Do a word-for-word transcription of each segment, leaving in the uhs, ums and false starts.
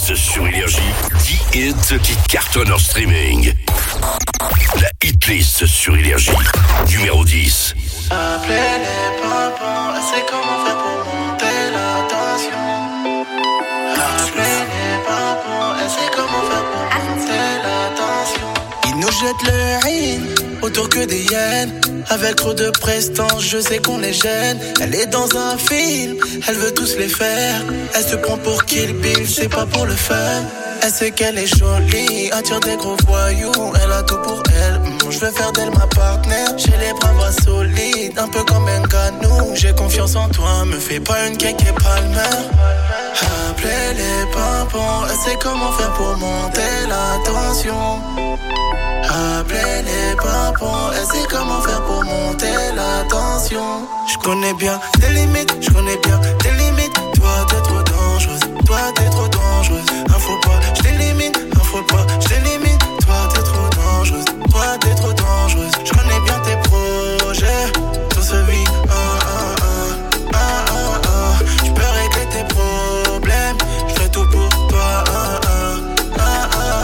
Hitlist sur Énergie, dix hits qui cartonnent en streaming. La Hitlist sur Énergie, numéro dix. Appelez les pampons, c'est comment faire pour monter la tension. Appelez les pampons, c'est comment faire pour monter la tension. Ils nous jettent le rime, autour que des hyènes. Avec trop de prestance, je sais qu'on les gêne. Elle est dans un film, elle veut tous les faire. Elle se prend pour Kill Bill, c'est pas pour le fun. Elle sait qu'elle est jolie, attire des gros voyous. Elle a tout pour elle, mmh, je veux faire d'elle ma partenaire. J'ai les bras solides, un peu comme un ganou. J'ai confiance en toi, me fais pas une cake et palmer. Appelez les pimpons, elle sait comment faire pour monter la tension. Appelez les pimpons, elle sait comment faire pour monter la tension. Je connais bien tes limites, je connais bien tes limites. Toi t'es trop dangereuse, toi t'es trop dangereuse. Un faux pas, je t'élimine, un faux pas, je t'élimine. Toi t'es trop dangereuse, toi t'es trop dangereuse. Je connais bien tes projets, tout se vit un, un, un, un, un, un. Je peux régler tes problèmes, je fais tout pour toi, un, un, un, un,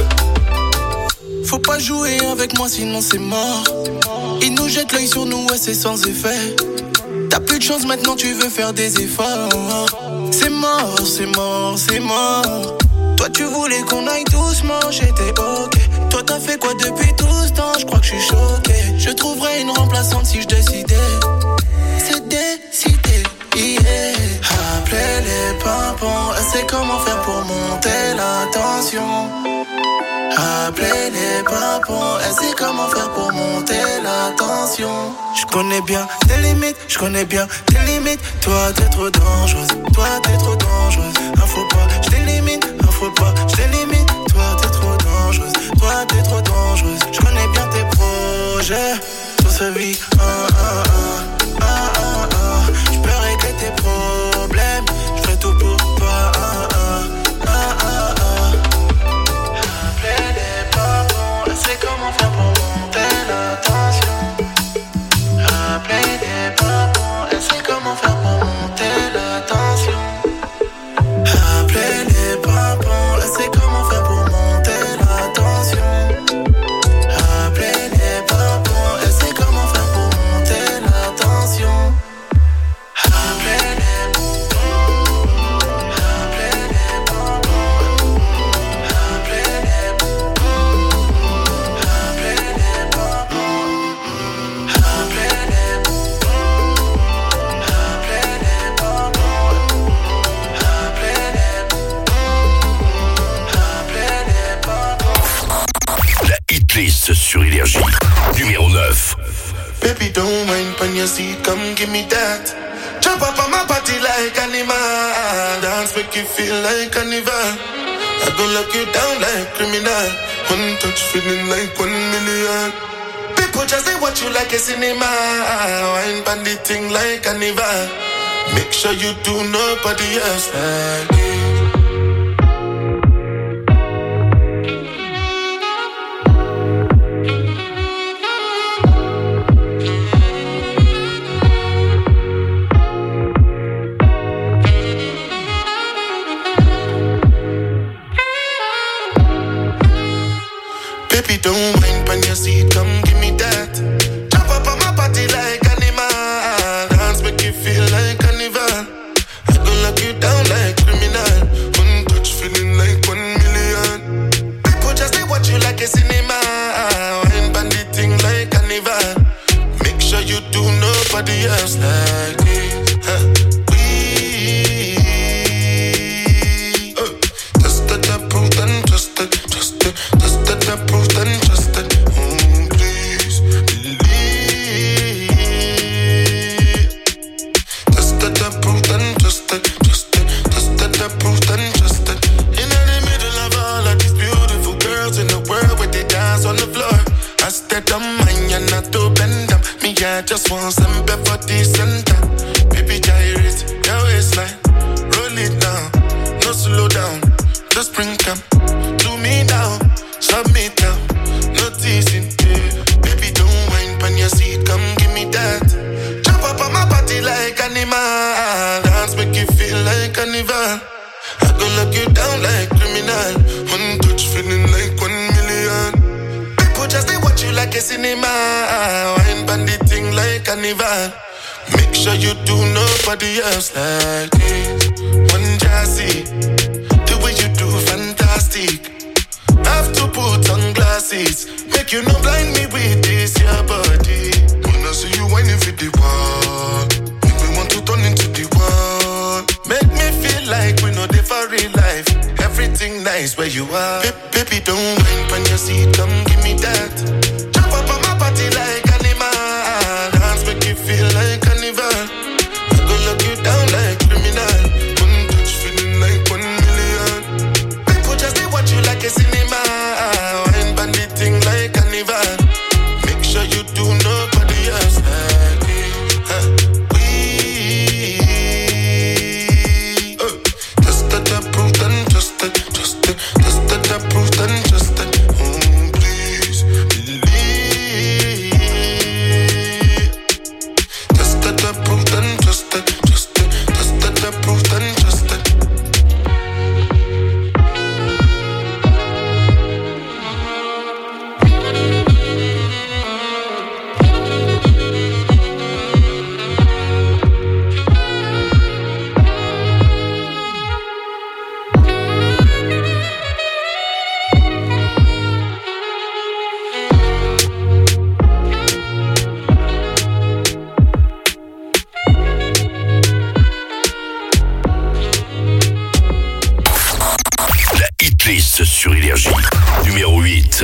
un. Faut pas jouer avec moi sinon c'est mort. Ils nous jettent l'œil sur nous, ouais c'est sans effet. T'as plus de chance maintenant, tu veux faire des efforts. C'est mort, c'est mort, c'est mort. Toi tu voulais qu'on aille doucement, j'étais ok. Toi t'as fait quoi depuis tout ce temps, je crois que je suis choqué. Je trouverais une remplaçante si je décidais. C'est décidé, yeah. Appelez les pimpons, elle sait comment faire pour monter la tension. Appelez les pimpons, elle sait comment faire pour monter la tension. Je connais bien tes limites, je connais bien tes limites. Toi t'es trop dangereuse, toi t'es trop dangereuse. Un faux pas, je t'élimine, un faux pas, je t'élimine. Toi t'es trop dangereuse, toi t'es trop dangereuse. Je connais bien tes projets, tout se vit un, un, un, un, un, un. Je peux régler tes problèmes, je ferai tout pour toi, un, un, un, un, un. C'est comment faire pour monter la tension. Appelez les pampons, elle sait comment faire pour monter la tension. Appelez les pampons, elle sait comment faire pour monter la tension. Appelez les pampons, elle sait comment faire pour monter la tension. Appelez les pampons, appelez les pampons, appelez les pampons. Hitlist sur Énergie, numéro neuf. Baby, don't mind on your seat, come give me that. Jump up on my body like animal. Dance make you feel like carnival. I gon' lock you down like criminal. One touch feeling like one million. People just say what you like a cinema. Wine bandit thing like carnival. Make sure you do nobody else like it. Baby, don't mind on your seat, come give me that. Jump up on my body like animal. Dance make you feel like carnival. I gon' lock you down like criminal. One touch feeling like one million. People just say what you like a cinema. Wine bandit thing like carnival. Make sure you do nobody else like this. Huh. We uh, tested, approved and trusted, trusted, tested, approved and trusted. Mm, please believe. Tested, approved and trusted, trusted, tested, approved and trusted. In the middle of all of these beautiful girls in the world where they dance on the floor. I stayed on mine and not to bend them. Me, I just want some for the center. Baby, gyrate your waistline, roll it down, no slow down. Just bring come to me down, submit down, no teasing. Yeah. Baby, don't whine on your seat, come give me that. Jump up on my body like animal. Dance make you feel like carnival. I go gon' lock you down like criminal. One touch feeling like one million. People just they watch you like a cinema. Wine bandit thing like carnival. Make sure you do nobody else like this. One jassy, the way you do fantastic. Have to put on glasses. Make you not blind me with this your body. Wanna see you whining for the wall. Make me want to turn into the wall. Make me feel like we know they for real life. Everything nice where you are. Ba- baby don't whine when you see it, come give me that. Jump up on my body like animal. Dance make you feel like carnival. I go lock you down like criminal. One touch feeling like one million. People just they watch you like a cinema. Wine bandit thing like carnival. Make sure you do nobody else like me. Huh. We uh, just that approved and trusted, trusted. Just that approved and trusted. Oh please believe. Just that approved and trusted, trusted. Just that approved and trusted. La hitlist sur Énergie, numéro huit.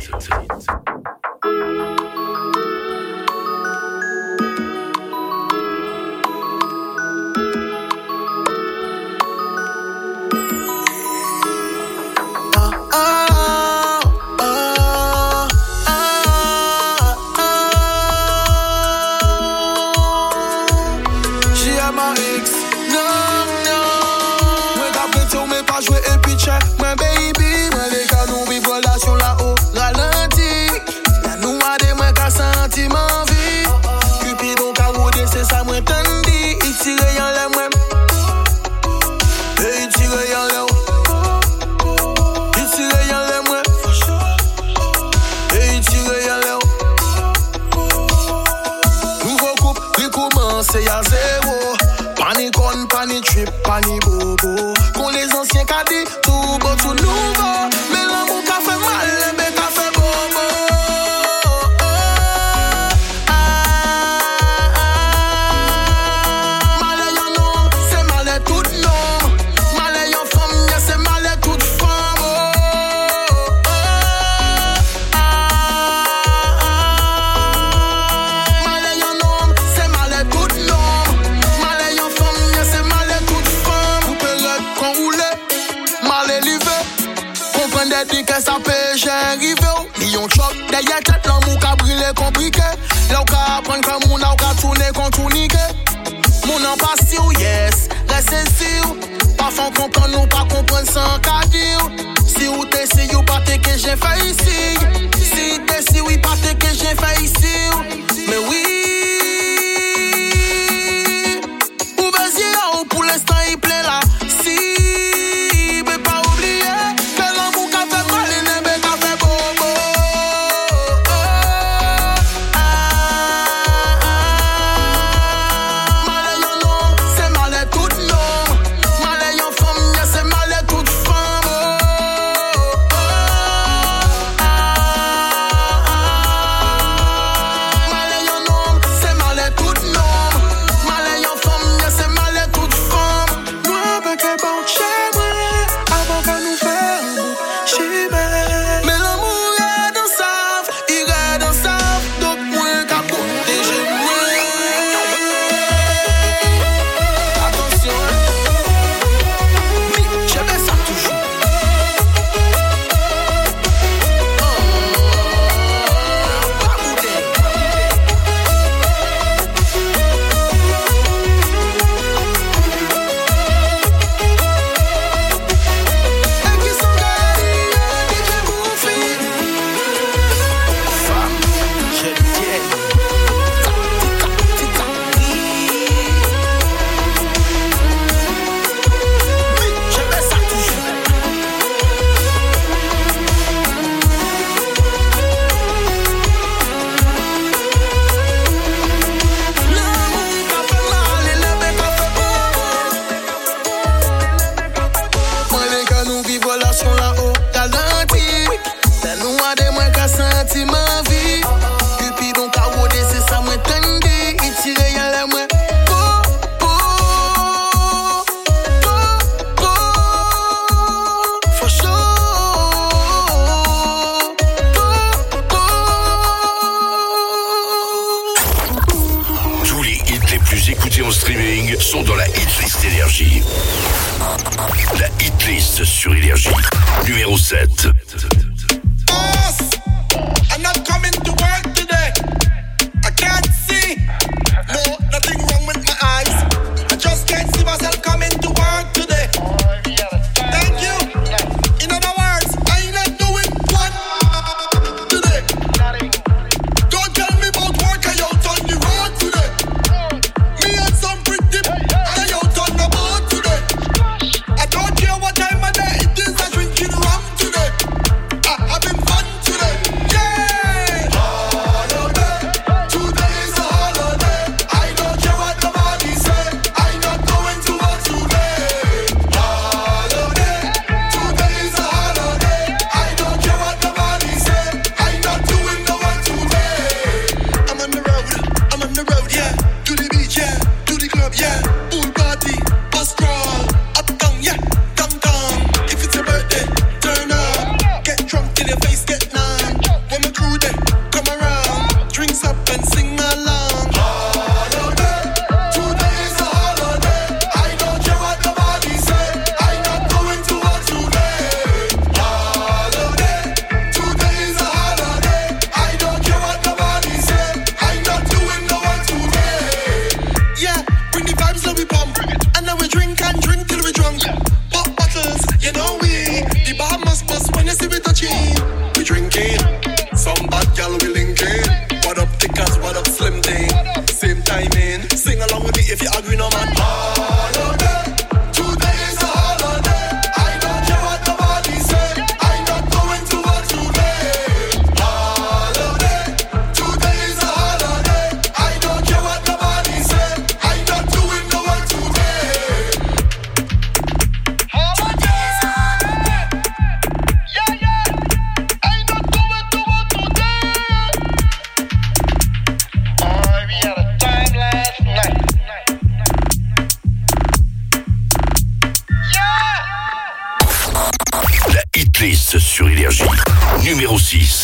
C'est à zéro, panique on, panique trip, panique bobo. Qu'on les anciens cadets, tout beau, tout nouveau. Mais l'amour qu'a fait mal, mais qu'a fait bobo. Malais yon homme, c'est malais tout homme. Malais yon femme, c'est malais toute femme. Malais yon homme, c'est malais tout dit que ça peut j'ai arrivé. Million choc derrière tête, l'amour qu'a brûlé compliqué. Là où qu'a apprendre que mon a qu'a tourné contre mon en passe ou yes, reste sûr. Parfois comprendre ou pas comprendre sans qu'à dire. Si ou t'es si ou pas t'es que j'ai fait ici. Si t'es si ou pas t'es que j'ai fait ici. Mais oui, ou vas-y pour l'instant il plaît là. Si hitlist Énergie. La hitlist sur Énergie. Numéro sept. Boss, I'm not coming to work today. I can't see. No, nothing wrong with my eyes. I just can't see myself coming to work today. Thank you. In other words, I'm not doing one today. Don't tell me about work, I out on the road today. Me and some pretty I out on the boat today. I don't care what time of day it is, I'm drinking rum today. I having fun today. Yeah! Holiday, today is a holiday. I don't care what nobody say. I'm not going to work today. Holiday, today is a holiday. I don't care what nobody say. I'm not doing no work today. I'm on the road, I'm on the road, yeah. To the beach, yeah. To the club, yeah. Pool party, bus crawl, uptown, yeah. Downtown. If it's a birthday, turn up. Get drunk till your face get numb. When my crew there, come around. Drinks up and sing along. Holiday, today is a holiday. I don't care what nobody say. I'm not going to work today. Holiday, today is a holiday. I don't care what nobody say. I'm not doing no work today. Yeah, bring the vibes that we pump. And then we drink and drink till we drunk. Pop bottles, you know we. The bar must bust when you see we touching. We drinking, some bad gal we linking. What up thickers, what up slim thing. Same timing, sing along with me if you agree no man. Holiday, today is a holiday. I don't care what nobody say. I'm not going to work today. Holiday, today is a holiday. I don't care what nobody say. I'm not doing no work today. Today is a holiday. Yeah, yeah. I'm not going to work today. Oh, we had a time last night. Yeah. La hitlist sur Énergie. Numéro six.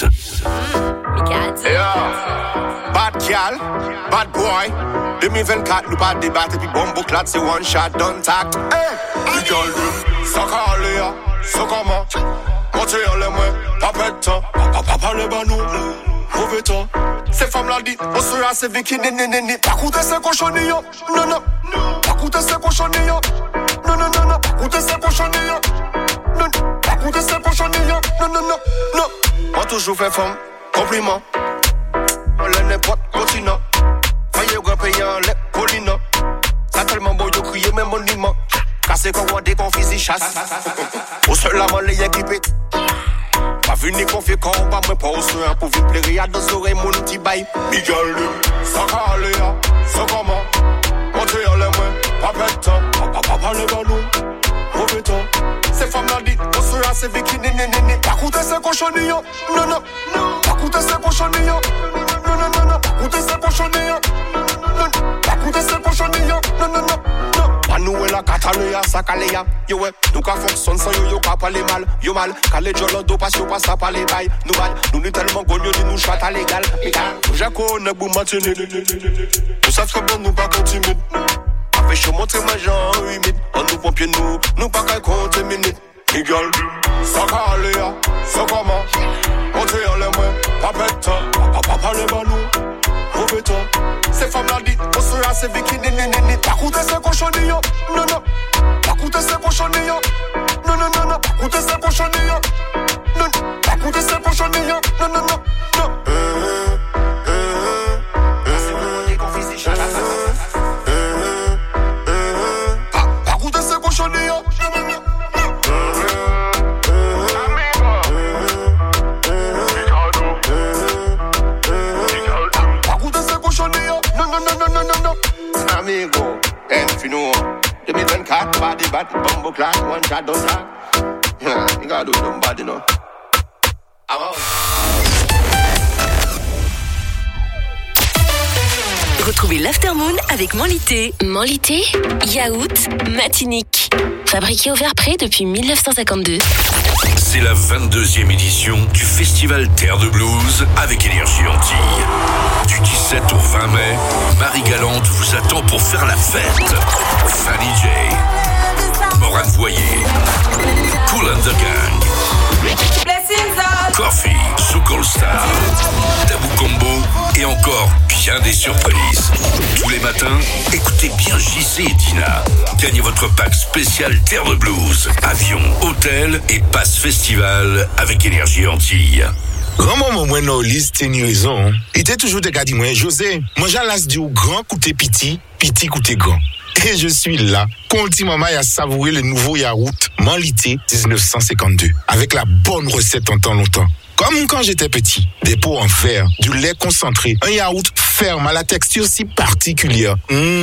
Yeah. Bad gal, bad boy. deux mille vingt-quatre, nous pas débattre, puis bombe clad, c'est one shot, don't tact. Hey, the girl do, ça calé, ça comment? Montez en les mains, pas pète temps, papa parle pas nous, mauvais temps. Ces femmes-là dit, on sera assez vécu, néné, néné, pas coûter ces cochonilles, non, non, pas coûter ces cochonilles, non, non, non, non, pas coûter ces cochonilles, non, pas coûter ces cochonilles, non, non, non, non. On toujours fait femme, compliment. On l'a n'importe continent. Voyez grand payant, les polino. Ça tellement beau, yo crier même monument. Cassé comme on dit qu'on fait chasse. Au seul la les équipés. Pas venu confier quand on va me pas au soin. Pour vous plaire, y'a deux oreilles, mon petit bail. Miguel, ça calé, ça comment. Montez en les mains, pas pète temps. Papa parle dans nous, mauvais temps. Ces femmes-là dit, on sera assez vécu, néné, néné. Pas coûter ces cochonilles, non, non, non. Pas coûter ces cochonilles, non, non, non, non. Pas coûter ces cochonilles, non, pas coûter ces cochonilles, non, non, non, non. Manou et la Catalunya, ça calé ya. Yo, ouais, nous qu'à fonctionne sans yo, yo, qu'à parler mal. Yo mal, calé jolo, do pas, yo, pas, ça pas les bails. Nous mal, nous nous tellement gogno, nous chat à l'égal. Nous j'accorde, ne boum, matine. Nous savons que bon, nous pas continuer. Fait chaud, montre ma jambe humide. On nous pompiers, nous, nous pas qu'à compter minutes. Miguel, ça calé ya, ça comment. Montez en les mains, pas pète temps. Papa parle pas nous, mauvais temps. Ces femmes-là dit, on sera assez vécu, néné, néné. Pas coûter ces cochonilles, non, non. Pas coûter ces cochonilles, non, non, non, non. Pas coûter ces cochonilles, non, pas coûter ces cochonilles, non, non, non, non. Euh, euh, euh, c'est bon, on dit qu'on fait ces chats. Pas coûter ces cochonilles, non, non, non. Amigo, Enfino, deux mille vingt-quatre, body bad, bumbo class, one shot, don't talk. Yeah, you gotta do them bad, you know. I'm out. Retrouvez l'Aftermoon avec Manlité. Manlité, yaourt, matinique. Fabriqué au verre près depuis dix-neuf cent cinquante-deux. C'est la vingt-deuxième édition du Festival Terre de Blues avec Énergie Antilles. Du dix-sept au vingt mai, Marie Galante vous attend pour faire la fête. Fanny J, Morane Voyer, Kool and the Gang, Coffee, Soukol Star, Tabou Combo et encore bien des surprises. Tous les matins, écoutez bien J C et Dina. Gagnez votre pack spécial Terre de Blues. Avion, hôtel et passe festival avec Énergie Antilles. Grand maman, moi, non, Lise, t'es une raison. Il était toujours de garder moi, José. Moi, j'ai l'as dit au grand côté petit, petit côté grand. Et je suis là, continuellement à savourer le nouveau yaourt Manlité dix-neuf cent cinquante-deux. Avec la bonne recette en temps longtemps. Comme quand j'étais petit, des pots en verre, du lait concentré, un yaourt ferme à la texture si particulière.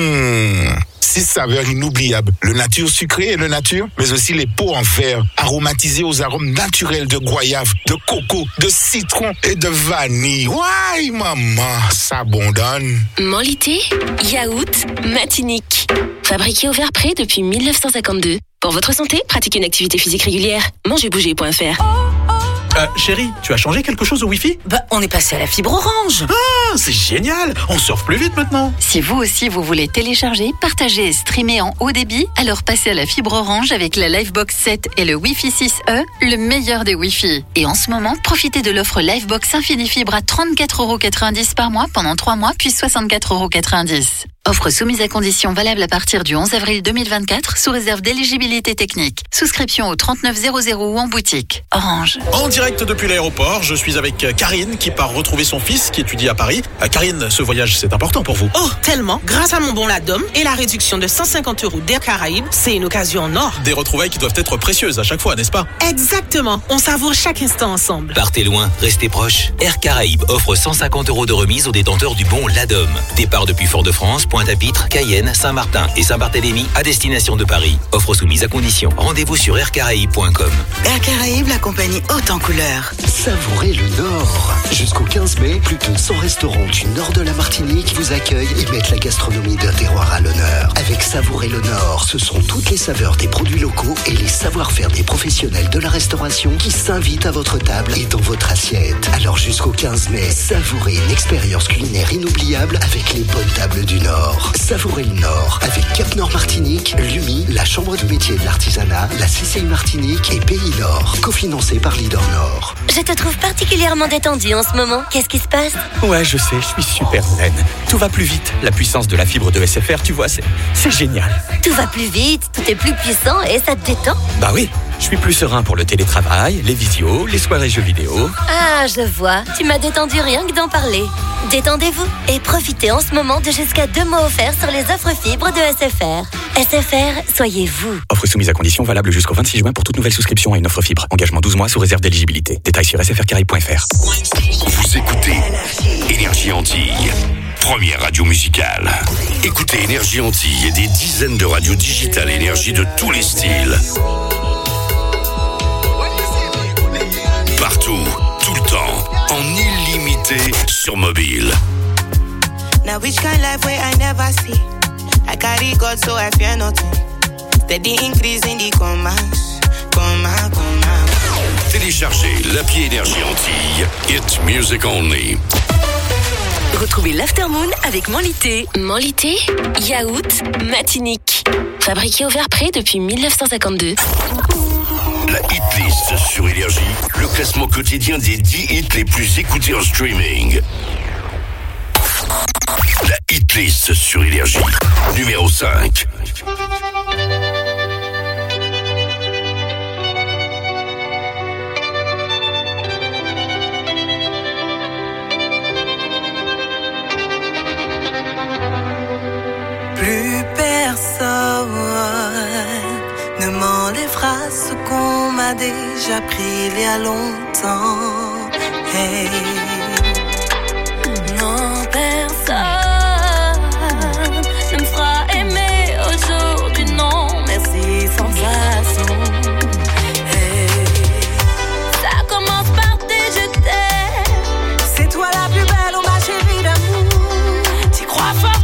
Mmh. Six saveurs inoubliables, le nature sucré et le nature, mais aussi les pots en verre, aromatisés aux arômes naturels de goyave, de coco, de citron et de vanille. Ouais, maman, ça bonne. Manlité, yaourt, matinique. Fabriqué au verre près depuis dix-neuf cent cinquante-deux. Pour votre santé, pratiquez une activité physique régulière. mangez bouger point f r. Euh, chérie, tu as changé quelque chose au Wi-Fi ? Bah, on est passé à la fibre Orange. Ah, c'est génial. On surfe plus vite maintenant. Si vous aussi vous voulez télécharger, partager et streamer en haut débit, alors passez à la fibre Orange avec la Livebox sept et le Wi-Fi six E, le meilleur des Wi-Fi. Et en ce moment, profitez de l'offre Livebox Infinifibre à trente-quatre euros quatre-vingt-dix par mois pendant trois mois, puis soixante-quatre euros quatre-vingt-dix. Offre soumise à conditions valable à partir du onze avril deux mille vingt-quatre, sous réserve d'éligibilité technique. Souscription au trente-neuf zéro zéro ou en boutique. Orange. En direct depuis l'aéroport, je suis avec Karine qui part retrouver son fils qui étudie à Paris. Karine, ce voyage, c'est important pour vous. Oh, tellement. Grâce à mon bon Ladom et la réduction de cent cinquante euros d'Air Caraïbes, c'est une occasion en or. Des retrouvailles qui doivent être précieuses à chaque fois, n'est-ce pas ? Exactement. On savoure chaque instant ensemble. Partez loin, restez proches. Air Caraïbes offre cent cinquante euros de remise aux détenteurs du bon Ladom. Départ depuis Fort-de-France, Pointe-à-Pitre, Cayenne, Saint-Martin et Saint-Barthélemy à destination de Paris. Offre soumise à condition. Rendez-vous sur air caraïbes point com. Air Caraïbes, la compagnie haute en couleurs. Savourez le Nord. Jusqu'au quinze mai, plus de cent restaurants du nord de la Martinique vous accueillent et mettent la gastronomie d'un terroir à l'honneur. Avec Savourez le Nord, ce sont toutes les saveurs des produits locaux et les savoir-faire des professionnels de la restauration qui s'invitent à votre table et dans votre assiette. Alors jusqu'au quinze mai, savourez une expérience culinaire inoubliable avec les bonnes tables du Nord. Savourez le Nord avec Cap Nord Martinique, l'U M I, la Chambre de métier de l'artisanat, la C C I Martinique et Pays Nord, cofinancé par Leader Nord. Je te trouve particulièrement détendu en ce moment. Qu'est-ce qui se passe ? Ouais, je sais, je suis super zen. Tout va plus vite. La puissance de la fibre de S F R, tu vois, c'est, c'est génial. Tout va plus vite, tout est plus puissant et ça te détend ? Bah oui, je suis plus serein pour le télétravail, les visios, les soirées jeux vidéo. Ah, je vois. Tu m'as détendu rien que d'en parler. Détendez-vous et profitez en ce moment de jusqu'à deux mois offerts sur les offres fibres de S F R. S F R, soyez vous. Offre soumise à conditions valable jusqu'au vingt-six juin pour toute nouvelle souscription à une offre fibre. Engagement douze mois sous réserve d'éligibilité. Détails sur s f r caraïbes point f r. Vous écoutez Énergie Antilles, première radio musicale. Écoutez Énergie Antilles et des dizaines de radios digitales énergie de tous les styles. Partout, tout le temps, en illimité sur mobile. Now which kind life where I never see. I carry God so I fear nothing. Steady increase in the commas, comma, comma. Téléchargez l'appli Énergie Antilles. It's music only. Retrouvez l'Aftermoon avec Manlité. Manlité, yaourt, matinique. Fabriqué au verre près depuis dix-neuf cent cinquante-deux. La hit list sur Énergie, le classement quotidien des dix hits les plus écoutés en streaming. La hit list sur Énergie, numéro cinq. Plus personne ne m'enlèvera ce qu'on m'a déjà pris il y a longtemps. Hey. Non, personne ne me fera aimer aujourd'hui, non, merci, sans façon. Hey. Ça commence par des je t'aime. C'est toi la plus belle, oh ma chérie d'amour. Tu crois fort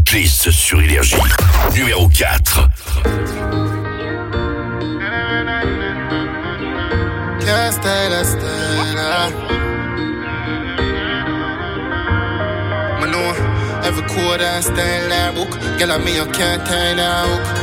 Hitlist sur Énergie. Numéro quatre. Can't stay, let's stay, nah. I know every quarter and stay in that book. Girl, I mean, you can't turn that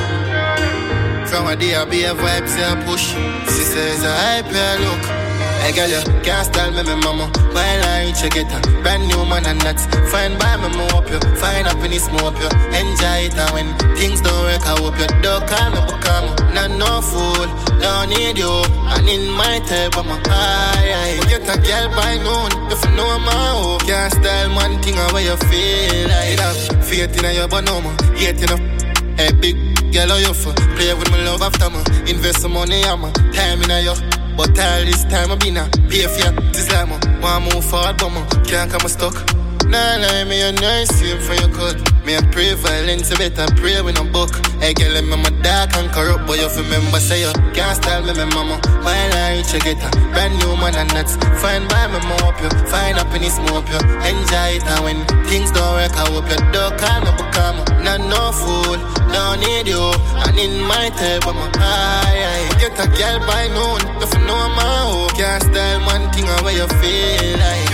hook. From a day, I be a vibe, say a push. She says, I pay look. Hey girl, you can't style me, me mama. While I reach you get a brand new man and that's fine by me, me hope you find happiness, me hope you enjoy it. And when things don't work, I hope you don't call me, become not no fool. Don't need you, and in my type, I'm a high. You get a girl by noon, if you know my hope. Can't style one thing away you feel like that. Faith in your bonoma, hate in a hey big girl, how you for? Play with my love after me. Invest some money, I'm a time in a you. But all this time I been a pay for you. This like me, want move forward, but me can't come stuck. Nah, nah, me a nice same for your cut. Me a pray violence, you better pray with no book. Hey girl, let me my dark and corrupt, but you remember say you can't style me, me mama. While I reach you get a brand new man and that's fine by me, me hope you find happiness, me hope you enjoy it. And when things don't work, I hope you don't call me, become not no fool. Don't need you, and in my type, I'm a high. Get a girl by noon, if you know my hope. Can't style one thing away you feel like.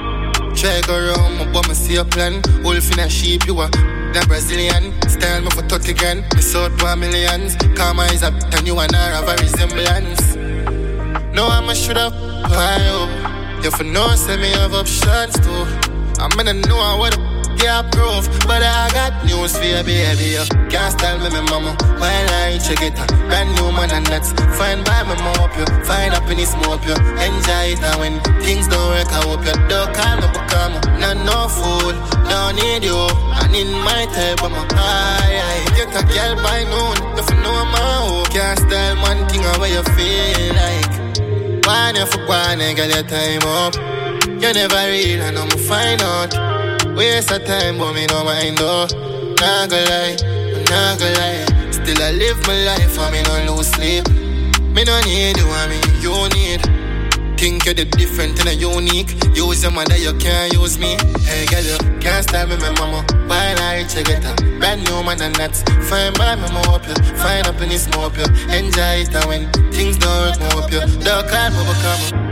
Try go around, my bum, I see a plan. Wolf in a sheep, you are the Brazilian. Style me for thirty grand, me sold for millions. Karma is a bit and you and I have a resemblance. No, I'm a shoot up, why up? You for no, say me have options too. I'm gonna know what the yeah, proof, but I got news for you, baby. You can't style me, me mama. While I reach you get a brand new man and that's fine by me, me hope you find happiness, me hope you enjoy it. And when things don't work, I hope you don't call me, become not no fool. Don't need you, and in my type, I'm a high. Get a girl by noon, if you know my hope. Can't style one thing away you feel like. Why you for one, girl, your time up. You never read, and I'm find out. Waste of time, but me no mind though. Nah go lie, nah go lie. Still I live my life, and me no lose sleep. Me no need you, I mean you need. Think you're the different and a unique. Use your mother, you can't use me. Hey girl, you can't style me, my mama. While I reach you get a brand new man and that's fine by me, me hope you find happiness, me hope you enjoy it. And when things don't work, me hope you don't call me, become.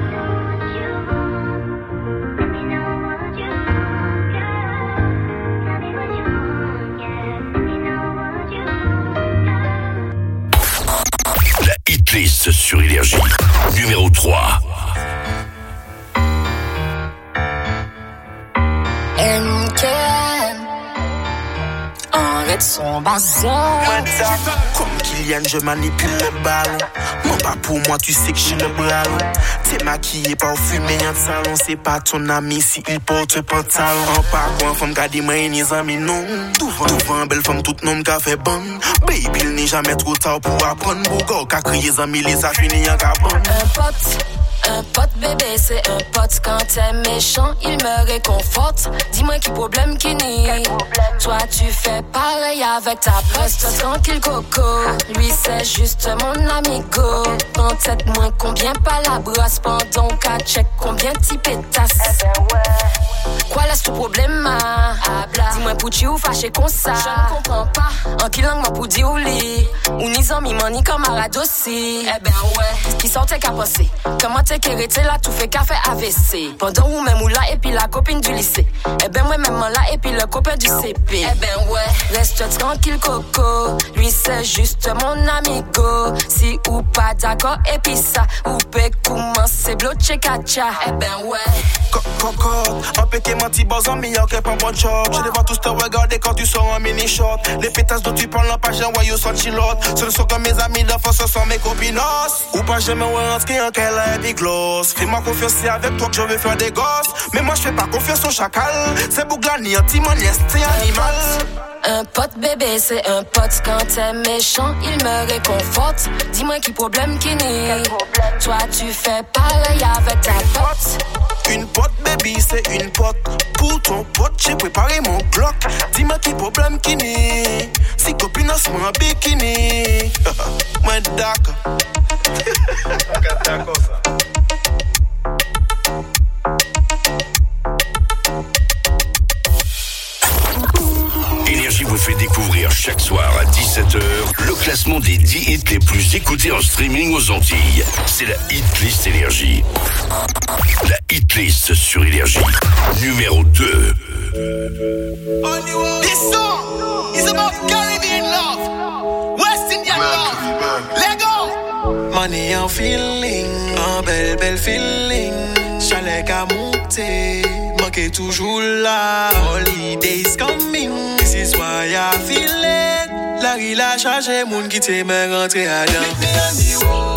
Hitlist sur Énergie. Numéro trois. M K arrête son bazar. Comme Kylian, je manipule le ballon. Moi pas pour moi, tu sais que je suis le ballon. T'es maquillé, parfumé en salon. C'est pas ton ami si il porte pantalon. En pas quoi, femme qu'a dit moi et mes amis non. Devant belle femme, tout nom qu'a fait bon. Baby, il n'est jamais trop tard pour apprendre. Bouga qu'a crié amis, les a fini en cabane. Un pote. Un pote bébé, c'est un pote. Quand t'es méchant, il me réconforte. Dis-moi qui problème qui nie. Toi tu fais pareil avec ta pote. Reste tranquille coco. Lui c'est juste mon amigo. En tête moins combien pas la brasse. Pendant qu'à check combien t'y pétasses. Quoi laisse tout problème ah? Dis-moi pour tu ou fâché comme ça. Je ne comprends pas. En qui langue moi pour dire ou li. Ou ni amis ni camarade aussi. Eh ben ouais. Qui sortait qu'à passer. Comment t'es qu'éré là tout fait café A V C. Pendant ou même ou là et puis la copine du lycée. Eh ben moi même là et puis le copain du C P. Eh ben ouais. Reste tranquille coco. Lui c'est juste mon amigo. Si ou pas d'accord et puis ça. Ou peut commencer bloquer kacha. Eh ben ouais. Coco. Un pété menti bazan meilleur qu'un bon bon job. Je les vois tous te regarder quand tu sors en mini short. Les pétasses dont tu parles n'ont pas jamais voyou sans chilote. Ce ne sont que mes amis d'enfance, ce sont mes copinos. Ou pas jamais ouais inscrit en qu'elle a big gloss. Fais-moi confiance, c'est avec toi que je vais faire des gosses. Mais moi je fais pas confiance au chacal. C'est Bouglani, anti-monies, c'est animal. Un pote bébé, c'est un pote. Quand t'es méchant, il me réconforte. Dis-moi qui problème qui nie. Toi tu fais pareil avec ta pote. Une pote baby, c'est une pote. Pour ton pote, j'ai préparé mon bloc. Dis-moi qui problème qui nie. Si copine se met en bikini. Moi d'accord. D'accord ça. Énergie vous fait découvrir chaque soir à dix-sept heures le classement des dix hits les plus écoutés en streaming aux Antilles. C'est la Hit List Énergie. La Hit List sur Énergie. Numéro deux. This song is about Caribbean love, West Indian love. Let go. Money and feeling, un bel bel feeling. Chalet qu'à monter, manquer toujours là. Holidays coming, this is why I feel it. La rue a changé, moun qui t'aime rentrer à dedans.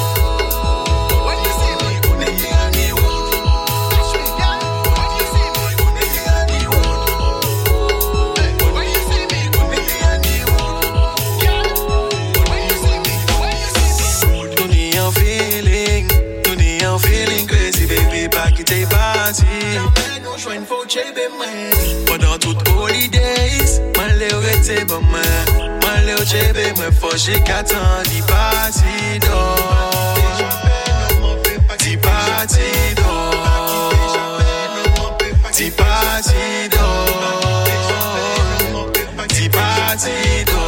Pendant toutes holidays, man le rete bon man, man le chebe moi fâché qu'attend di party do, di party do, di party do, di party do.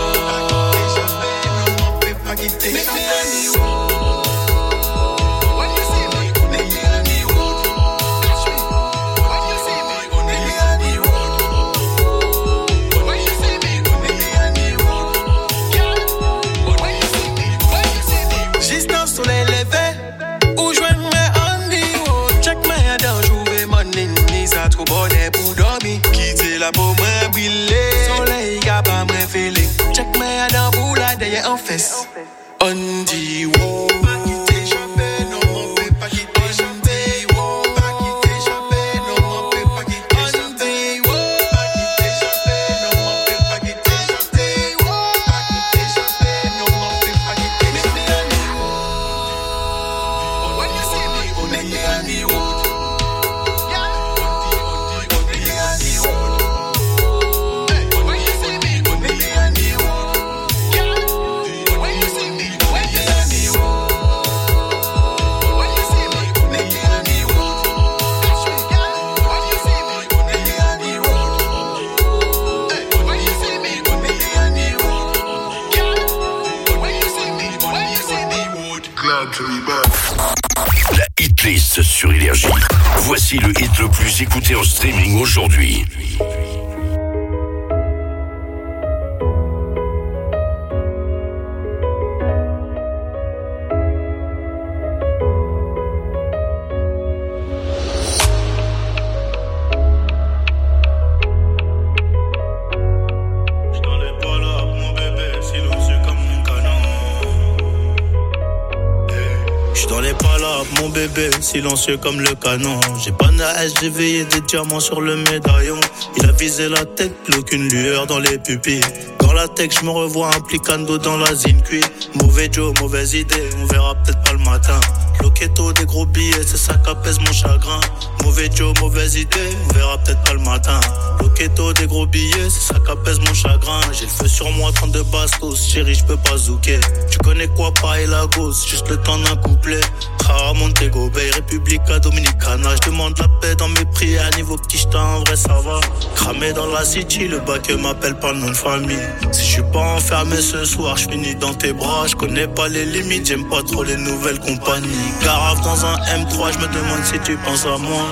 La peau moins brûlée, soleil qui a pas moins feeling. Check my dans boule là derrière en fesse. On dit wow. La Hit List sur Énergie. Voici le hit le plus écouté en streaming aujourd'hui. Mon bébé, silencieux comme le canon. J'ai pas de hache, j'ai veillé des diamants sur le médaillon. Il a visé la tête, plus aucune lueur dans les pupilles. Dans la tech, je me revois implicando dans la zincuit. Mauvais Joe, mauvaise idée, on verra peut-être pas le matin. Loquetto, des gros billets, c'est ça qu'apaise mon chagrin. Mauvais Joe, mauvaise idée, on verra peut-être pas le matin. Loquetto, des gros billets, c'est ça qu'apaise mon chagrin. J'ai le feu sur moi, trente-deux bastos, chérie, je peux pas zouker. Tu connais quoi, pareil la gosse, juste le temps d'un couplet. Ah, Montego Bay, Republica Dominicana. Je demande la paix dans mes prières, niveau petit j't'en en vrai ça va. Cramé dans la city, le bac m'appelle pas le nom de famille. Si je suis pas enfermé ce soir, je finis dans tes bras. Je connais pas les limites, j'aime pas trop les nouvelles compagnies. Garave dans un M trois, je me demande si tu penses à moi.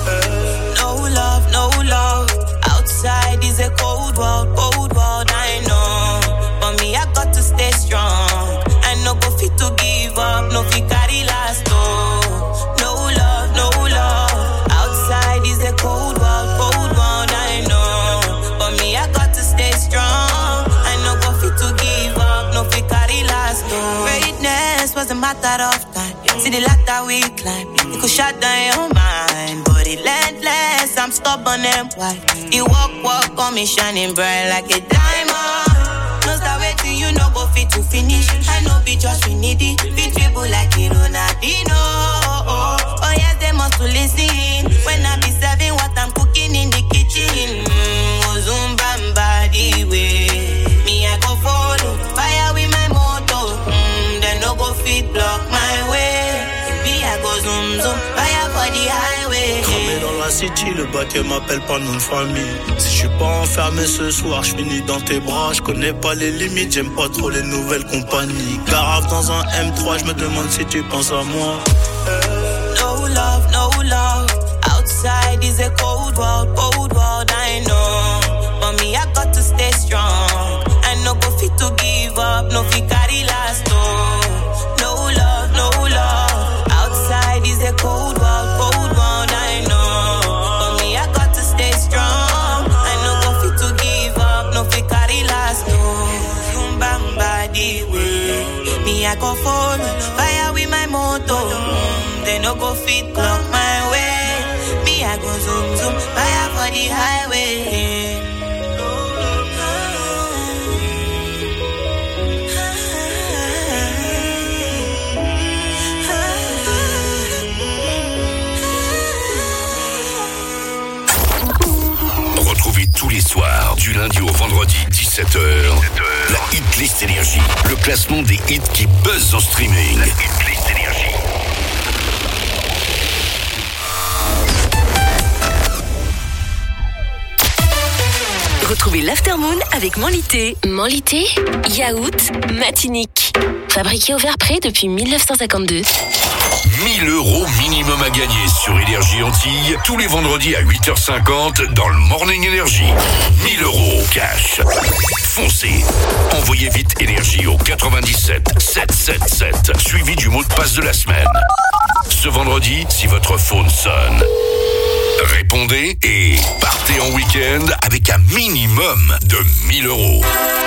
No love, no love. Outside is a cold world, cold world, I know. But me, I got to stay strong. I no go fit to give up, no fit carry last, oh. No love, no love. Outside is a cold world, cold world, I know. But me, I got to stay strong. I no go fit to give up, no fit carry last, oh. Greatness was a matter of time. See the ladder we climb, it could shut down your mind. But relentless, I'm stubborn and white. You walk, walk on me shining bright like a diamond. No start waiting, you no go fit to finish. I know be just we need it. Fit people like it on Adino. Oh, oh yes, they must to listen. When I be serving what I'm cooking in the kitchen. Mm, oh, Zumbamba the way. Me I go follow, fire with my motor. Mm, they no go fit block my way. Me I go zoom zoom, fire for the highway. dans la city, le bac m'appelle par nom de famille. Si je suis pas enfermé ce soir, je finis dans tes bras. Je connais pas les limites, j'aime pas trop les nouvelles compagnies. Garave dans un M trois, je me demande si tu penses à moi. No love, no love. Outside is a cold world, cold world, I know. But me, I got to stay strong. I no go fit to give up, no fit carry last, oh. No love, no love. Outside is a cold world, cold world, I know. But me, I got to stay strong. I no go fit to give up, no fit carry last, oh. Zoom bang body way. Me, I go follow, fire with my motor. Mm, they no go fit block my way. Me, I go zoom zoom, fire for the highway. Retrouvez tous les soirs, du lundi au vendredi, dix-sept heures, la Hitlist Énergie, le classement des hits qui buzzent en streaming. La Hitlist Énergie. Retrouvez l'Aftermoon avec Manlité. Manlité, yaourt, matinique. Fabriqué au verre près depuis dix-neuf cent cinquante-deux. mille euros minimum à gagner sur Énergie Antilles tous les vendredis à huit heures cinquante dans le Morning Énergie. mille euros cash. Foncez. Envoyez vite Énergie au quatre-vingt-dix-sept sept cent soixante-dix-sept suivi du mot de passe de la semaine. Ce vendredi, si votre phone sonne, répondez et partez en week-end avec un minimum de mille euros.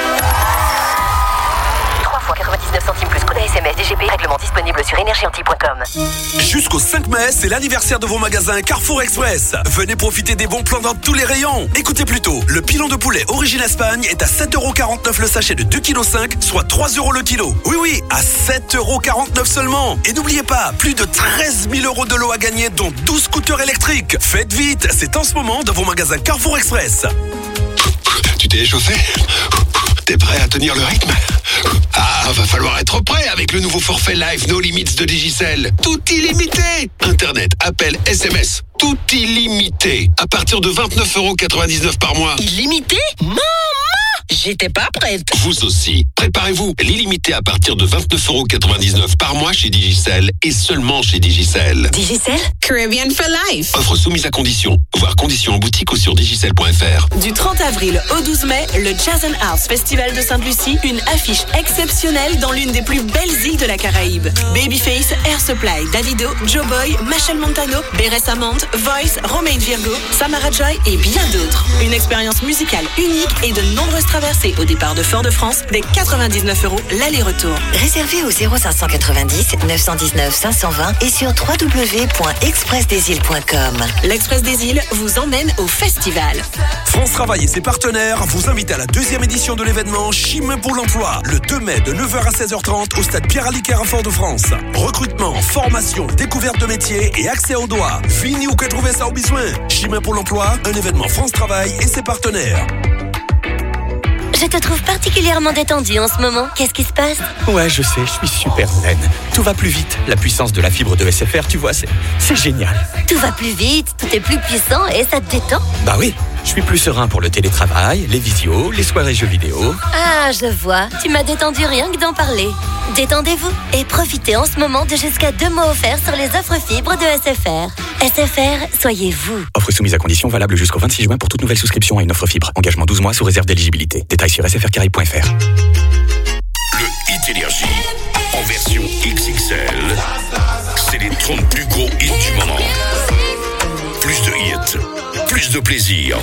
trois fois quatre-vingt-dix-neuf centimes plus code S M S D G P, règlement disponible sur énergie antilles point com. Jusqu'au cinq mai, c'est l'anniversaire de vos magasins Carrefour Express. Venez profiter des bons plans dans tous les rayons. Écoutez plutôt, le pilon de poulet origine Espagne est à sept euros quarante-neuf le sachet de deux virgule cinq kilos, soit trois euros le kilo. Oui, oui, à sept euros quarante-neuf seulement. Et n'oubliez pas, plus de treize mille euros de lots à gagner, dont douze scooters électriques. Faites vite, c'est en ce moment dans vos magasins Carrefour Express. Tu t'es échauffé ? T'es prêt à tenir le rythme ? Ah, va falloir être prêt avec le nouveau forfait Live No Limits de Digicel. Tout illimité. Internet, appel, S M S, tout illimité. À partir de vingt-neuf euros quatre-vingt-dix-neuf par mois. Illimité ? Maman, j'étais pas prête. Vous aussi. Préparez-vous. L'illimité à partir de vingt-neuf euros quatre-vingt-dix-neuf par mois chez Digicel et seulement chez Digicel. Digicel, Caribbean for Life. Offre soumise à conditions. Voir conditions en boutique ou sur digicel point f r. Du trente avril au douze mai, le Jazz and Arts Festival de Sainte-Lucie, une affiche exceptionnelle dans l'une des plus belles îles de la Caraïbe. Babyface, Air Supply, Davido, Joe Boy, Machel Montano, Beres Hammond, Voice, Romain Virgo, Samara Joy et bien d'autres. Une expérience musicale unique et de nombreuses traversées au départ de Fort-de-France dès quatre-vingt-dix-neuf euros l'aller-retour. Réservé au zéro cinq cent quatre-vingt-dix neuf cent dix-neuf cinq cent vingt et sur w w w point express des îles point com. L'Express des îles vous emmène au festival. France Travail et ses partenaires vous invitent à la deuxième édition de l'événement Chimè pour l'emploi, le deux mai de neuf heures à seize heures trente au stade Pierre-Aliquer à Fort-de-France. Recrutement, formation, découverte de métiers et accès aux doigts. Fini ou que trouver ça au besoin. Chimè pour l'emploi, un événement France Travail et ses partenaires. Je te trouve particulièrement détendu en ce moment. Qu'est-ce qui se passe ? Ouais, je sais, je suis super zen. Tout va plus vite. La puissance de la fibre de S F R, tu vois, c'est, c'est génial. Tout va plus vite, tout est plus puissant et ça te détend ? Bah oui, je suis plus serein pour le télétravail, les visios, les soirées jeux vidéo. Ah, je vois. Tu m'as détendu rien que d'en parler. Détendez-vous et profitez en ce moment de jusqu'à deux mois offerts sur les offres fibres de S F R. S F R, soyez vous. Offre soumise à conditions valable jusqu'au vingt-six juin pour toute nouvelle souscription à une offre fibre. Engagement douze mois sous réserve d'éligibilité. Détails sur s f r caraïbes point f r. Le Hit Énergie en version X X L. C'est les trente plus gros hits du moment. Plus de hits, plus de plaisir.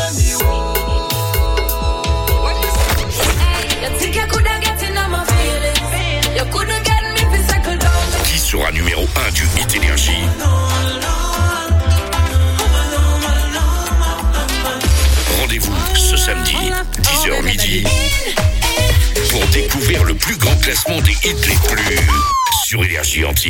Qui sera numéro un du Hit Énergie? Rendez-vous ce samedi, dix heures midi, pour découvrir le plus grand classement des hits les plus sur Énergie Antilles.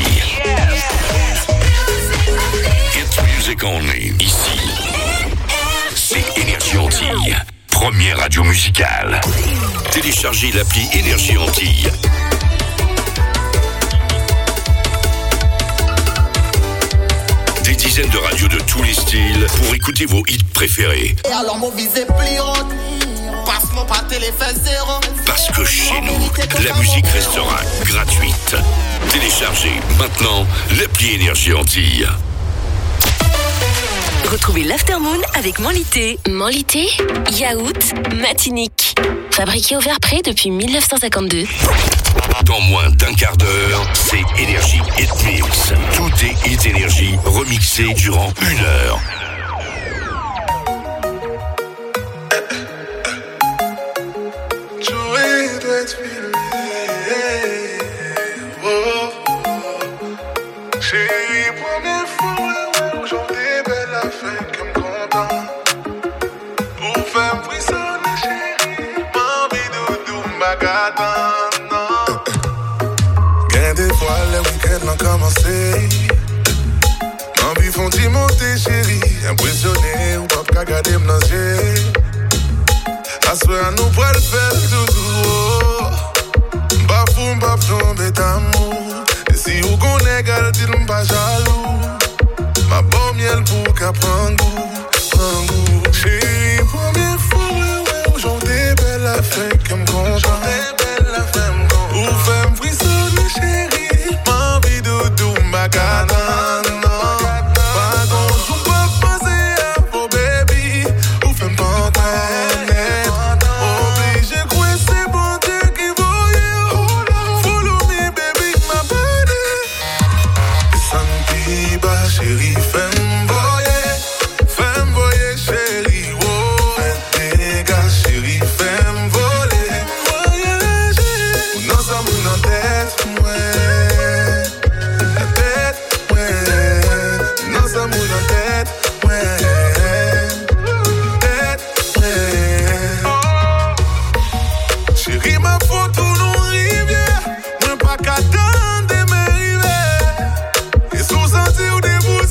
Hit Music Only, ici, c'est Énergie Antilles, première radio musicale. Téléchargez l'appli Énergie Antilles. Dès dix dizaine de radios de tous les styles pour écouter vos hits préférés. Et alors mon visé pli haute, passe mon pâté les fesses zéro. Parce que chez nous, la musique restera gratuite. Téléchargez maintenant l'appli Énergie Antilles. Retrouvez l'Aftermoon avec Manlité. Manlité, yaourt, matinique. Fabriqué au verre près depuis dix-neuf cent cinquante-deux. Dans moins d'un quart d'heure, c'est Énergie Hit Mix. Tout est Hit Énergie remixé durant une heure. Chérie, première fois, aujourd'hui, belle affaire qui me content. Pour faire frissonner, chérie, m'envie de tout m'agatant. Gain des fois, le week-end a commencé. M'envie font t'y monter, chérie. Impressionné, ou pas qu'à garder m'nager. Assoir, nous pourrons le faire tout. Bafou, m'baf, tomber d'amour. Si vous connaissez, gardez-le pas jaloux. Ma bonne miel pour qu'à prendre goût, prendre goût. Chérie, première fois, ouais, ouais, aujourd'hui, belle affaire qui me content. Belle affaire me content. Ou fait me frissonner, chérie. M'envie de tout, ma canane. Pas qu'on joue pas passer à vos baby. Ou fait me panter. Obligé de croire c'est bon Dieu qui voyait. Follow me, baby, ma body. Chérie, fais-moi voyer, fais-moi voyer, chérie, oh. Fais des gars, chérie, fais-moi voler, voyager. Nous sommes dans tête, ouais, la tête, ouais. Nous sommes dans tête, ouais, tête, ouais. Chérie, ma photo nous rivière, moi pas qu'à attendre mes rivières. Et sous sentir ou des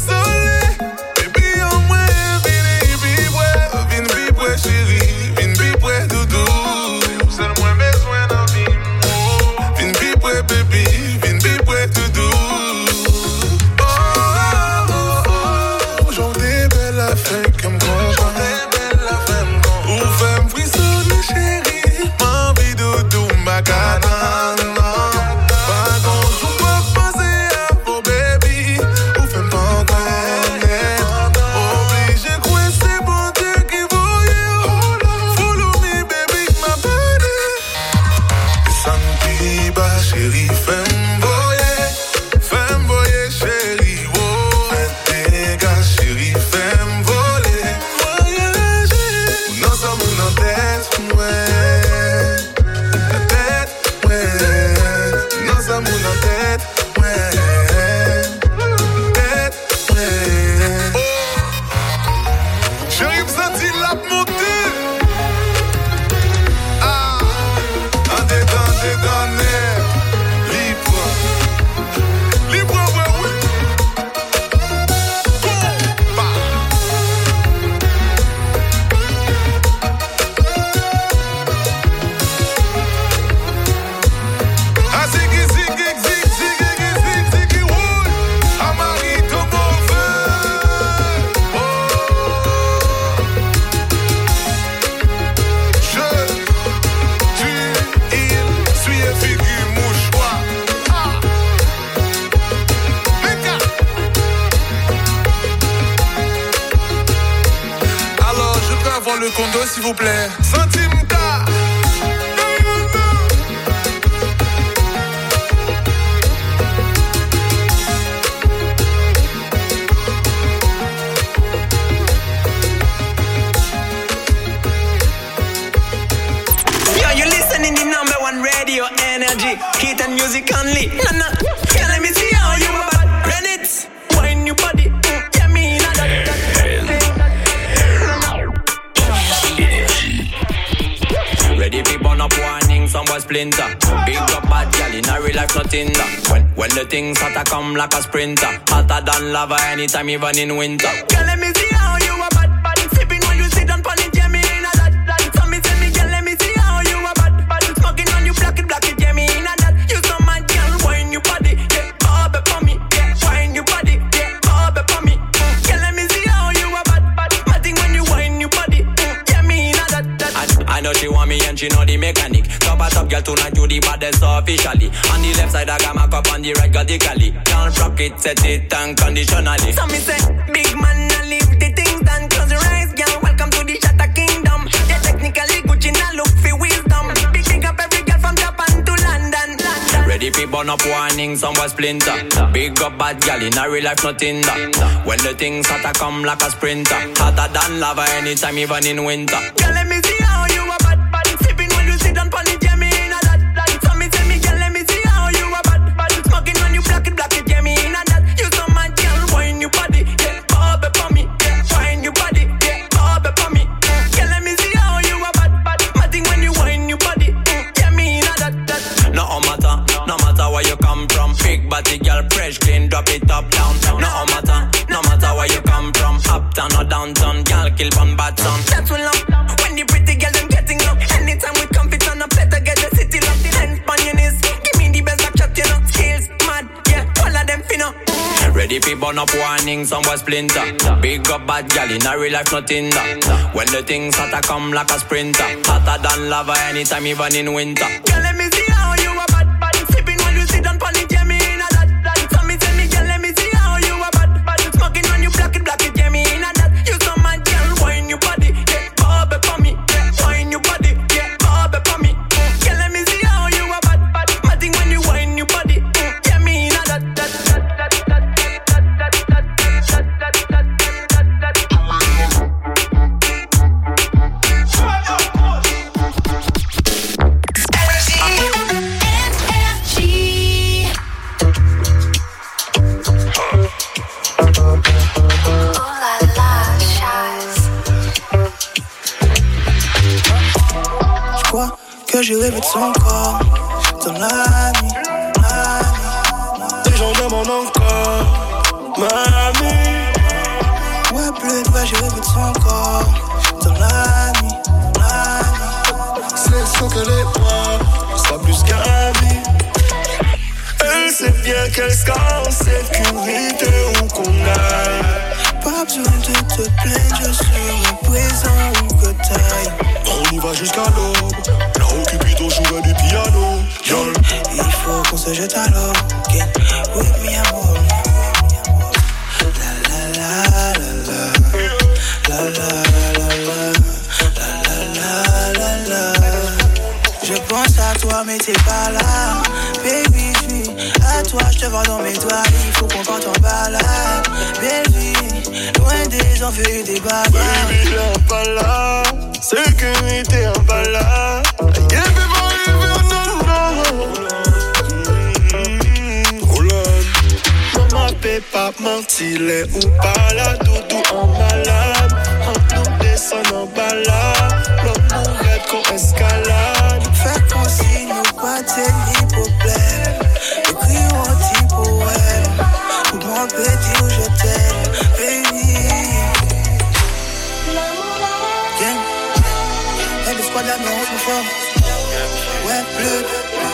le condo s'il vous plaît. Centime-ta. Yo, you listening the number one radio energy. Heat and music only. No, no. Yeah, let me see how you about. Run it. Wine your body. Yeah, me not that. Ready for burn up warning, some boy splinter. Big up bad gal in a real life nothing that. When, when the things hotter come like a sprinter. Hotter than lava anytime even in winter. Girl, let me see how you a bad bad. Sipping when you sit down pon it, yeah me in a that that. So me say me girl, let me see how you a bad bad. Smoking on you black it black it, yeah me in a that. You so mad girl, wine your body, yeah, oh be for me, yeah, wine your body, yeah, oh be for me. the baddest officially. On the left side I got my cup, on the right got the Cali. Can't rock it, set it unconditionally. So me say, big man, I leave the things done. Close your eyes, girl, welcome to the Shatter Kingdom. Yeah, technically Gucci, now look for wisdom. Big thing up every girl from Japan to London. London. Ready for burn up warning, some was splinter. Big up bad gal, in a real life nothing that. When the things hotter come like a sprinter. Hotter than lava anytime, even in winter. Girl, let me see how you are bad, bad. Sipping when you sit down on the jammy in a that, that. So me say me, girl, let me see how you are bad, bad. Smoking when you block it, block it, jammy in a that. You so mad, girl, wine your body, yeah, bob for me, yeah, wine your body, yeah, bob for me. Girl, let me see how you are bad, bad. Matting when you wine your body, jammy in a that, that. No matter, no matter where you come from. Big body, girl, fresh, clean, drop it up, down. No matter, no matter where you come from. Uptown or downtown, girl, kill one bad son. That's what love. When the pretty girl them getting up. Anytime we come fit on a plate to get the city locked. Hands on your knees, give me the best back shot, you know. Skills, mad, yeah, all of them finna. Ready for burn up warning, some was splinter. Big up bad gal, in a real life nothing that. When the things hotter come like a sprinter. Hotter than lava anytime, even in winter. Girl, let me see how you are bad, bad. Sipping when you sit down on the jammy in a that, that. So me tell me, girl, let me see how you are bad, bad. Smoking when you block it, block it, jammy in a that. You so mad, girl, wine your body, yeah, bob for me, yeah, wine your body, yeah, bob for me. Girl, let me see how you are bad, bad. Matting when you wine your body, yeah, me in a that, that, that, that, that, that, that, that, that, that, that, that, that. Que j'ai rêvé de son corps dans la nuit, la nuit. Les gens demandent encore mamie. Ouais, plus de ouais, j'ai rêvé de son corps dans la nuit, la nuit. C'est son qu'elle est moi, ça plus qu'un ami. Elle sait bien qu'elle sera en sécurité où qu'on aille. Pas besoin de te plaindre, je serai présent où que t'ailles. On y va jusqu'à l'aube, là où Cupidon jouerait du piano. Y'all. Il faut qu'on se jette à l'eau. Get with me, amour. La la la la la la la la la la la. Je pense à toi mais t'es pas là. Baby, je vis à toi, je te vois dans mes doigts. Il faut qu'on parte en balade. Belle vie, loin des envies, des bagarres. Baby, viens pas là. Sécurité en balade. Yeah, baby, non, non. Maman, paie pas mentir, les ou pas là. Doudou en malade. En nous descend en balade. L'homme mourrait qu'on escalade. Fait qu'on signe ou pas, t'es ni problème. Écris un petit poème. Pour moi, petit où je t'aime, baby. Yeah. Elle est squad la main, on se forme. Ouais, bleu.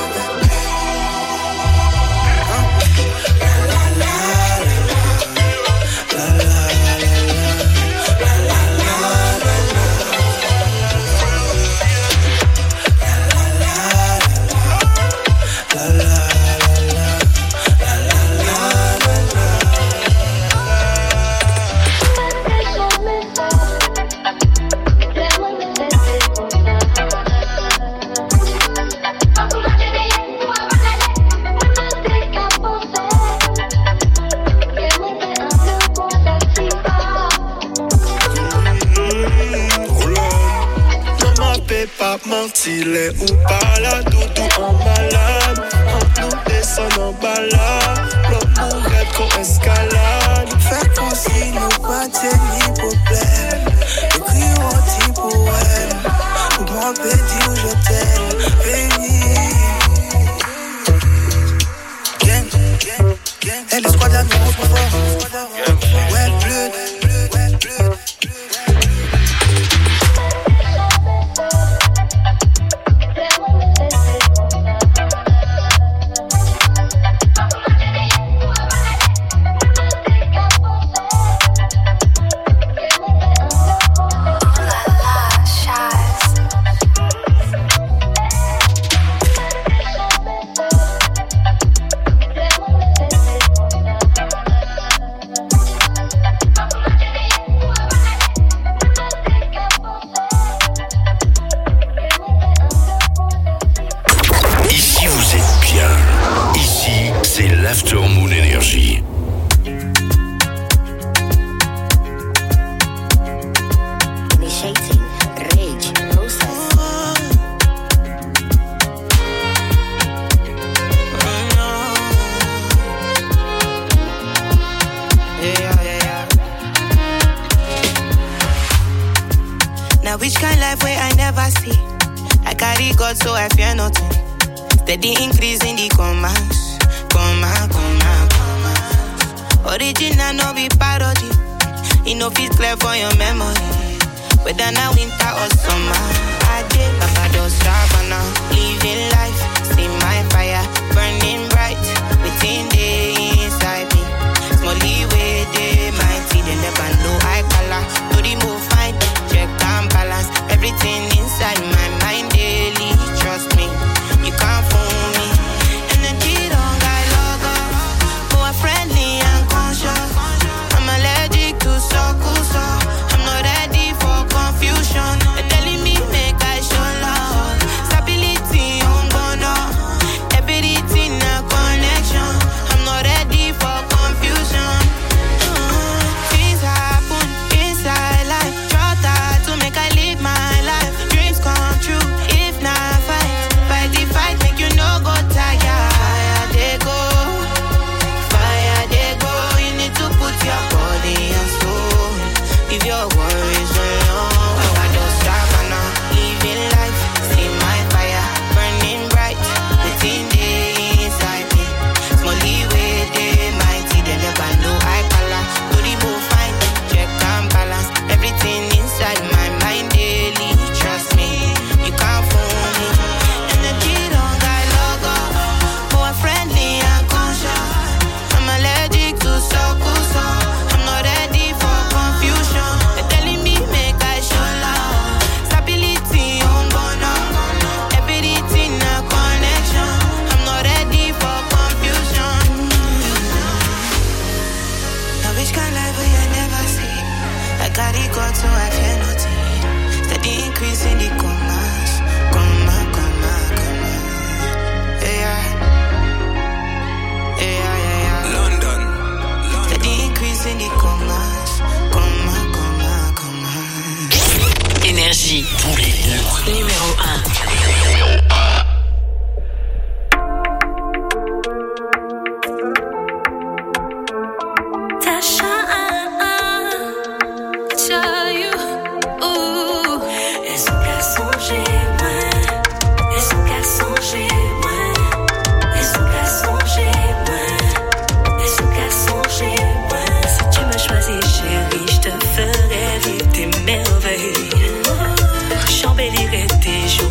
Pas mentir, les ou pas là, doudou en malade. En nous descend en balade. L'homme mourrait qu'on escalade. Fait qu'on signe ou pas, t'es ni problème. Écris un petit poème. Pour moi, petit où je t'aime, baby. Gang, gang, gang. Elle est squad à nous, on se fort. Ouais, bleu. Now which kind life way I never see. I carry God so I fear nothing. Steady increase in the commas. Comma, comma, comma. Original no be parody. It no fit clear for your memory. Whether now winter or summer, I did Barbados, Savannah. Living life, see my fire burning bright within the inside me. Smally way they mighty, they never know I color. Do the move fine, check and balance. Everything inside my mind daily, trust me, you can't fool me. Energy don't got logo, more friendly and conscious. I'm allergic to circles, so I'm not ready for confusion. They're telling me make I show love. Stability on bono. Everything a connection. I'm not ready for confusion. uh, Things happen inside life. Try that to make I live my life. Dreams come true if not fight. Fight the fight, make you no go tired. Fire they go, fire they go. You need to put your body and soul. If your worries alone, I don't stop now. Living life, see my fire burning bright within the inside me. Smally way they mighty, they never know I color. Do the move fine, check and balance. Everything inside my mind daily, trust me, you can't fool me. Energy don't got logo, more friendly and conscious. I'm allergic to circles, so I'm not ready for confusion. They're telling me make I show love. Stability on bono. Everything a connection. I'm not ready for confusion. Now which kind life will I never see? I carry God so I fear nothing. Steady increase in the commas. Comma, comma, comma. Yeah. Yeah, yeah, yeah. London. Steady increase in the commas. Comma, comma, comma. Énergie. Tous les hits. Numéro un. Numéro un. Tasha, tell you, ooh. Est-ce qu'à songer, moi? Est-ce qu'à songer, moi? Est-ce qu'à songer, moi? Est-ce qu'à songer, moi? Si tu m'as choisi, chérie, je te ferai vivre tes merveilles. J'embellirai tes jours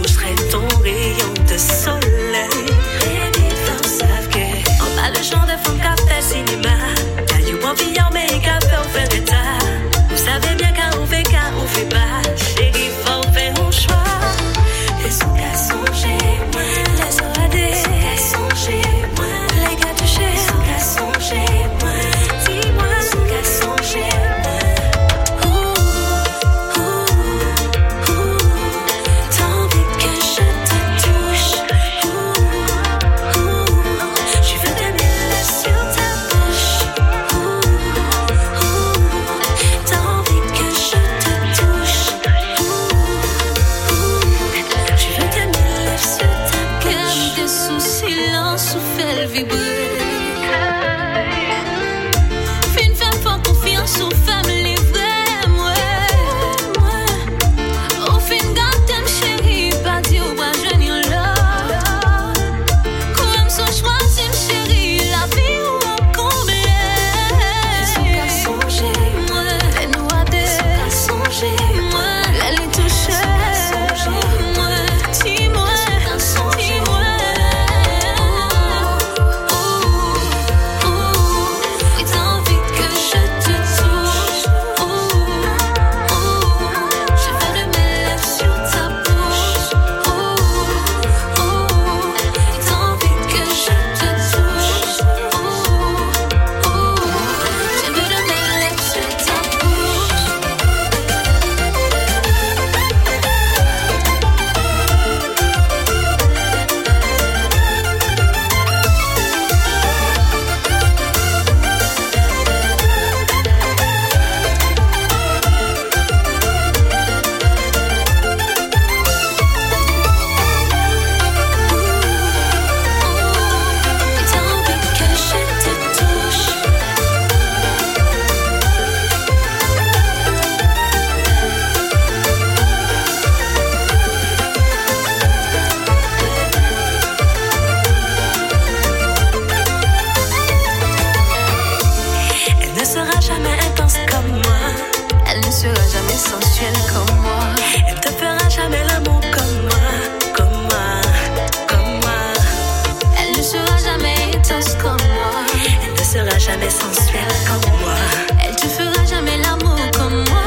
jamais intense comme moi. Elle ne sera jamais sensuelle comme moi. Elle te fera jamais l'amour comme moi, comme moi, comme moi. Elle ne sera jamais intense comme moi. Elle ne sera jamais sensuelle comme moi. Elle te fera jamais l'amour comme moi.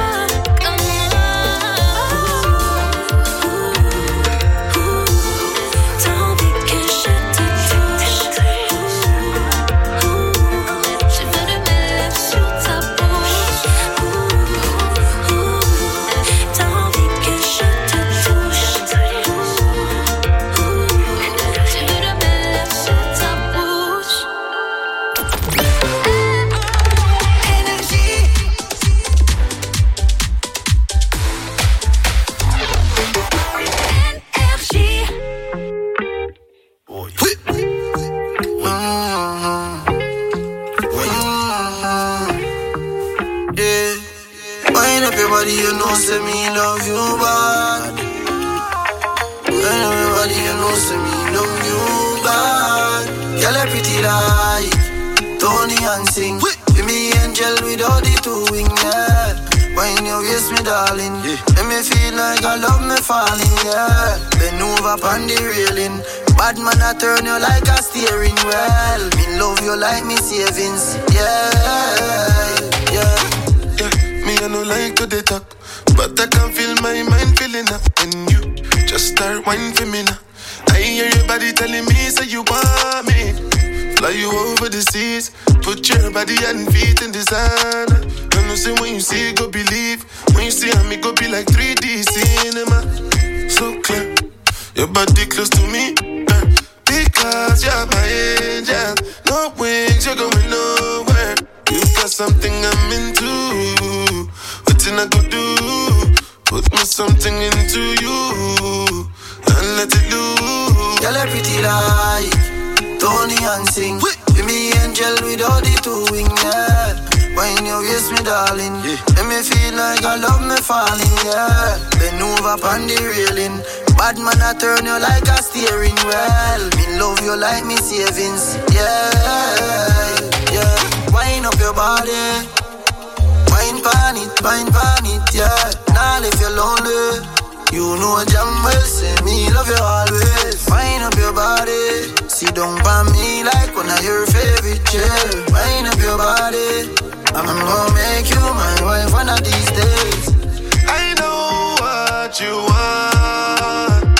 You know, say me love you bad. Everybody, you know, say me love you bad. Girl, a pretty like Tony and sing. Be me angel without the two wing, yeah. When you kiss me, darling, yeah. Make me feel like I love me falling, yeah. Bend over on the railing. Bad man, I turn you like a steering wheel. Me love you like me savings, yeah, yeah. Me, I no like to they talk, but I can feel my mind feeling up. And you just start whining for me now. I hear your body telling me, say you want me. Fly you over the seas, put your body and feet in designer. And you say when you see it, go believe. When you see me, go be like three D cinema. So clear, your body close to me, uh, because you're my angel. No wings, you're going nowhere. You got something I'm into. What I could do? Put me something into you and let it loose. Girl, a pretty like Tony and sing. Be me angel without the two wing, yeah. When you kiss me, darling, yeah. Make me feel like I love me falling, yeah. Bend over on the railing. Bad man, I turn you like a steering wheel. Me love you like me savings, yeah, yeah. Wind up your body. Wine pan it, wine pan it, yeah. Now if you're lonely, you know damn well, say me love you always. Wine up your body, sit down by me like one of your favorite, yeah. Wine up your body, I'm gonna make you my wife one of these days. I know what you want,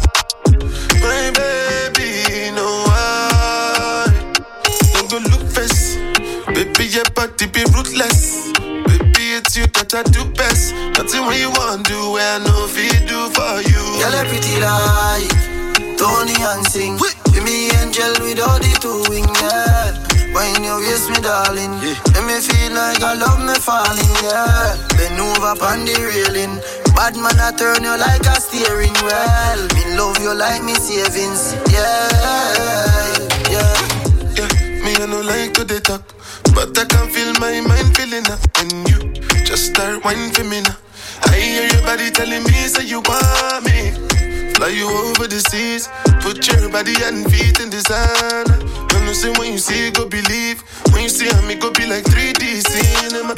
my baby, no why. Don't go look face, baby, your body be ruthless. It's you that I do best. Nothing when you want to do, I know if you do for you. Girl, a pretty like Tony and sing. Be me angel without the two wing, yeah. When you kiss me, darling, yeah. Make me feel like I love me falling, yeah. Bend over on the railing. Bad man, I turn you like a steering wheel. Me love you like me savings, yeah, yeah. Yeah, me I no like to they talk, but I can feel my mind feeling up. And you just start whining for me now. I hear your body telling me, say you want me. Fly you over the seas, put your body and feet in designer. When you say when you see it, go believe. When you see me, go be like three D cinema.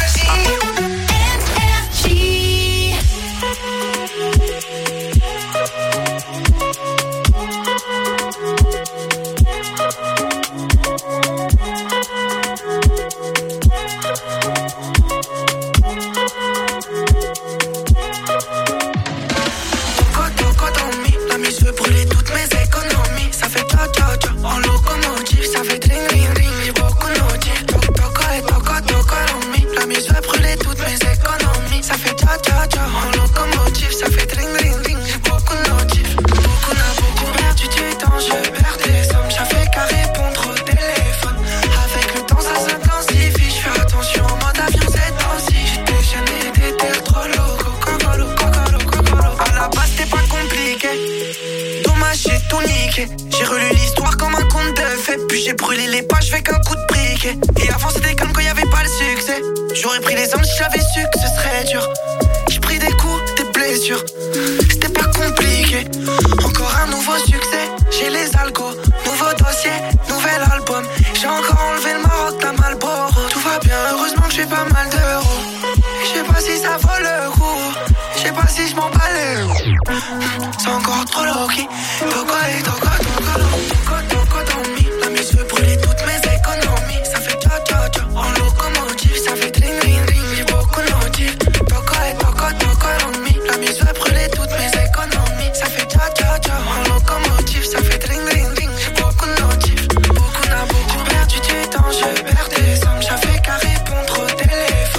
Je veux brûler toutes mes économies. Ça fait cha-cha-cha en locomotive. Ça fait dring-ring-ring, j'ai beaucoup noté. Toco et toco, toco on me. La mise, je veux brûler toutes mes économies. Ça fait cha-cha-cha en locomotive. Ça fait dring-ring-ring, j'ai beaucoup noté. Beaucoup n'a beaucoup perdu du temps. Je perds des sommes, ça fait qu'à répondre au téléphone. Avec le temps, ça s'intensifie. Je fais attention en mode avion cette temps-ci. J'étais gêné, des terres trop loco. Cocolo, cocolo, cocolo. À la base, c'était pas compliqué. J'ai tout niqué. J'ai relu l'histoire comme un conte de fées. Puis j'ai brûlé les pages avec un coup de briquet. Et avant c'était calme quand y'avait pas le succès. J'aurais pris les hommes si j'avais su que ce serait dur. J'ai pris des coups, des blessures. C'était pas compliqué. Encore un nouveau succès. J'ai les algos, nouveau dossier, nouvel album. J'ai encore enlevé le Maroc, la Malboro. Tout va bien, heureusement que j'ai pas mal d'euros. Je sais pas si ça vaut le coup. Je sais pas si je m'en bats les roues. C'est encore trop low-key. Toco et toco,